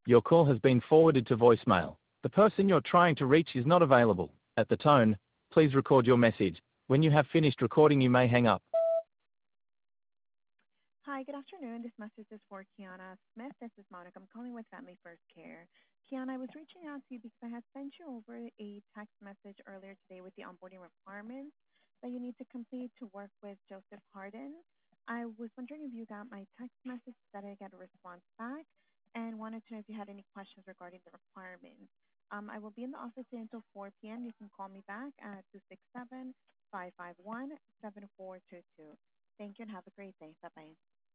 Your call has been forwarded to voicemail. The person you're trying to reach is not available. At the tone, please record your message. When you have finished recording, you may hang up. Hi, good afternoon. This message is for Kiana Smith. This is Monica. I'm calling with Family First Care. Kiana, I was reaching out to you because I had sent you over a text message earlier today with the onboarding requirements that you need to complete to work with Joseph Harden. I was wondering if you got my text message, that I get a response back, and wanted to know if you had any questions regarding the requirements. I will be in the office until 4 p.m. You can call me back at 267-551-7422. Thank you and have a great day. Bye-bye.